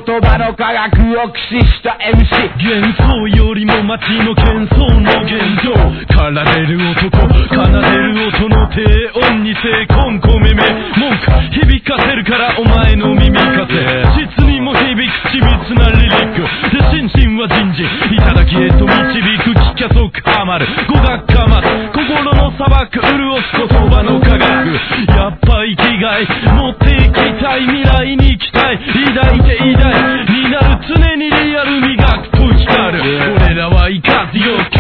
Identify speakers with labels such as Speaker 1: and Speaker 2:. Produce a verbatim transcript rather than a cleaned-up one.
Speaker 1: 言葉の科学を駆使した エムシー。
Speaker 2: 幻想よりも街の喧騒の現状から出る男奏でる音の低音に精魂込めめ文句響かせるからお前の耳風実にも響く緻密なリリックで心身は人事頂きへと導く聞きゃ即ハマる語学かます心の砂漠潤す言葉の科学やっぱ生きがい持っていきたい未来に行きたい抱いて偉大になる常にリアル磨くと光る俺らは行かずよ